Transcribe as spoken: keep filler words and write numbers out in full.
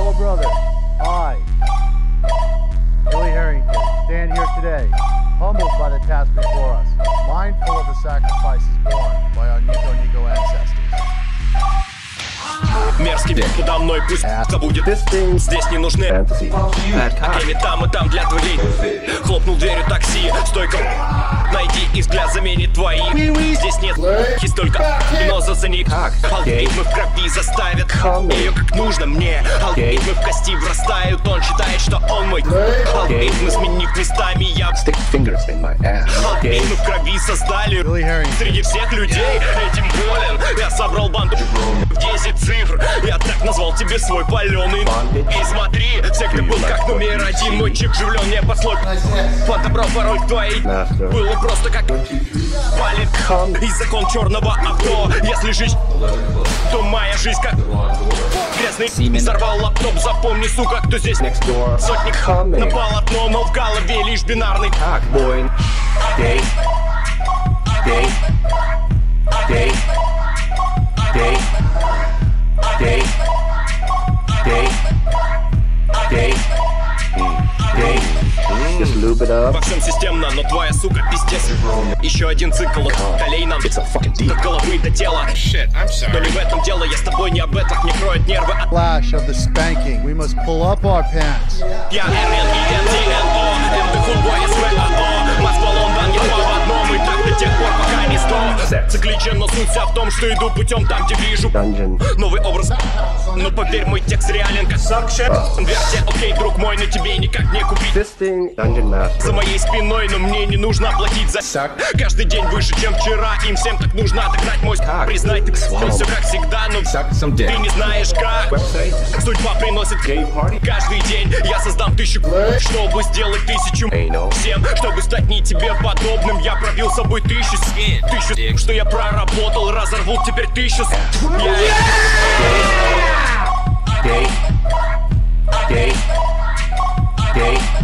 Fellow brothers, I, Billy Harrington, stand here today, humbled by the task before us, mindful of the sacrifices borne by our Nico Nico ancestors. Мерзкий век подо мной, пусть забудет. Здесь не нужны окей, там и там для твоей. Хлопнул дверью такси, стойка. Найди и взгляд заменит твои. Здесь нет есть только но за ней. Алгоритмы в крови заставят ее как нужно мне. Алгоритмы в кости врастают, он считает, что он мой. Алгоритмы сменив местами, я алгоритмы в крови создали среди всех людей. Этим болен, я собрал банду в десять цифр. Я так назвал тебе свой паленый. И смотри, все, кто был как номер один, мой чип живлен не послой. Подобрал пароль к твоей. Было просто как палит. И закон черного авто. Если жизнь, то моя жизнь как грязный. Взорвал лаптоп, запомни, сука, кто здесь. Сотник на полотно, но в голове лишь бинарный. Гей, гей, гей, гей. Гей, гей, гей, гей. Во всем системно, но твоя сука пиздец. Еще один цикл колей нам от головы до тела. Но не в этом дело, я с тобой не об этом. Не кроет нервы от Flash of the spanking, we must pull up our pants. Я Р Н И Н Т Н О, М Д Худбой, С В А О. Масполон, дан, не два в одном. И так до тех пор, пока не сто. Цикличен, но суть вся в том, что иду путем там, где вижу новый образ. Но поверь, мой текст реален как версия. Окей, друг мой, но тебе никак не купить. За моей спиной, но мне не нужно платить за каждый день выше, чем вчера. Им всем так нужно отогнать мой признай, ты все как всегда, но ты не знаешь как. Судьба приносит каждый день. Я создам тысячу, чтобы сделать тысячу всем, чтобы стать не тебе подобным. Я пробил с собой тысячу, тысячу, что я проработал, разорву теперь тысячу. Гей, гей, гей, гей.